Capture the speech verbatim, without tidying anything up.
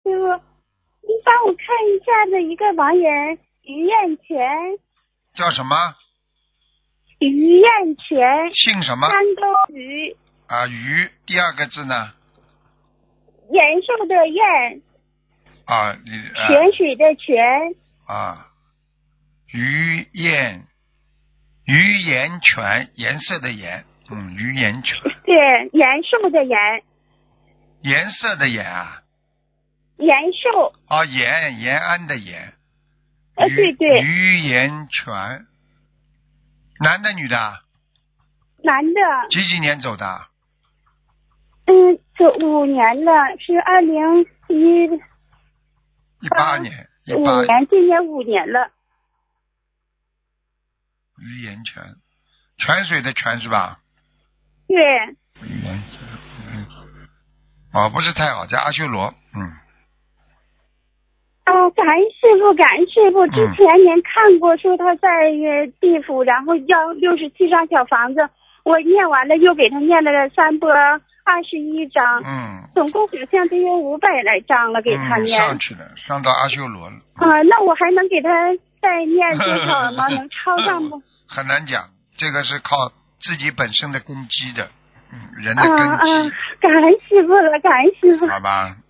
师傅，你帮我看一下的一个亡人于艳全。 叫什么？ 于艳全。 姓什么？ 山东于。 啊，于第二个字呢？ 延寿的延。 啊，你。啊、 泉水的泉。 啊，于艳，于颜泉，颜色的颜，嗯，于颜泉。 对，延寿的延。 颜色的颜啊。 延寿。 哦，延延安的延。 呃，对对。 于颜泉。男的女的？ 男的。 几几年走的？ 嗯，走五年了，是二零一。 一八年。一五八年，今年五年了。 于颜泉，泉水的泉是吧？ 对。 于颜泉。嗯。哦，不是太好，在阿修罗。嗯。 哦，感恩师傅，感恩师傅。之前您看过，说他在地府，然后要六十七张小房子，我念完了，又给他念了三波二十一张， 嗯， 总共好像得有五百来张了，给他念。 嗯、上去了，上到阿修罗了。 啊，那我还能给他再念多少吗？能超上不？ 很难讲，这个是靠自己本身的根基的，嗯，人的根基。 嗯嗯，感恩师傅了，感恩师傅。 好吧，